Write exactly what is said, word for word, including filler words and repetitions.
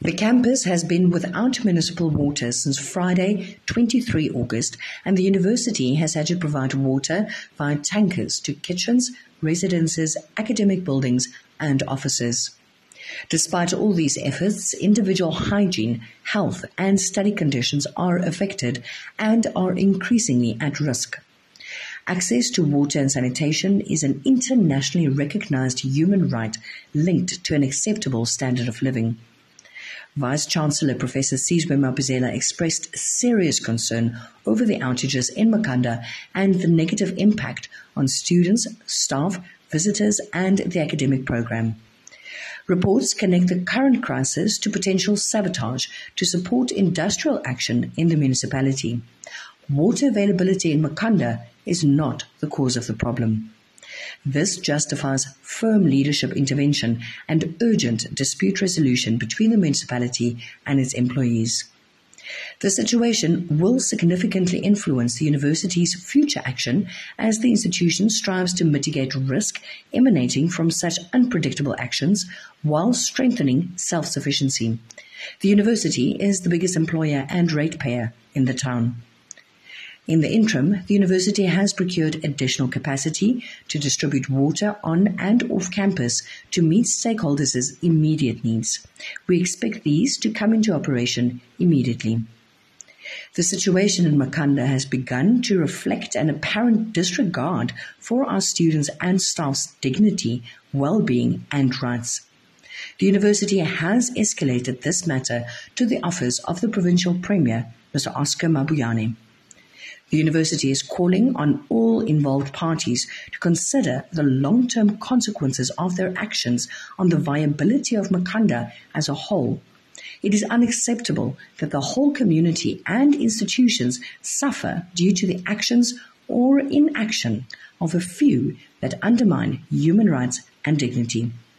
The campus has been without municipal water since Friday, the twenty-third of August, and the university has had to provide water via tankers to kitchens, residences, academic buildings, and offices. Despite all these efforts, individual hygiene, health, and study conditions are affected and are increasingly at risk. Access to water and sanitation is an internationally recognized human right linked to an acceptable standard of living. Vice-Chancellor Professor Sizwe Mapuzela expressed serious concern over the outages in Makhanda and the negative impact on students, staff, visitors, and the academic program. Reports connect the current crisis to potential sabotage to support industrial action in the municipality. Water availability in Makhanda is not the cause of the problem. This justifies firm leadership intervention and urgent dispute resolution between the municipality and its employees. The situation will significantly influence the university's future action as the institution strives to mitigate risk emanating from such unpredictable actions while strengthening self-sufficiency. The university is the biggest employer and ratepayer in the town. In the interim, the university has procured additional capacity to distribute water on and off campus to meet stakeholders' immediate needs. We expect these to come into operation immediately. The situation in Makhanda has begun to reflect an apparent disregard for our students' and staff's dignity, well-being, and rights. The university has escalated this matter to the office of the Provincial Premier, Mister Oscar Mabuyane. The university is calling on all involved parties to consider the long-term consequences of their actions on the viability of Makhanda as a whole. It is unacceptable that the whole community and institutions suffer due to the actions or inaction of a few that undermine human rights and dignity.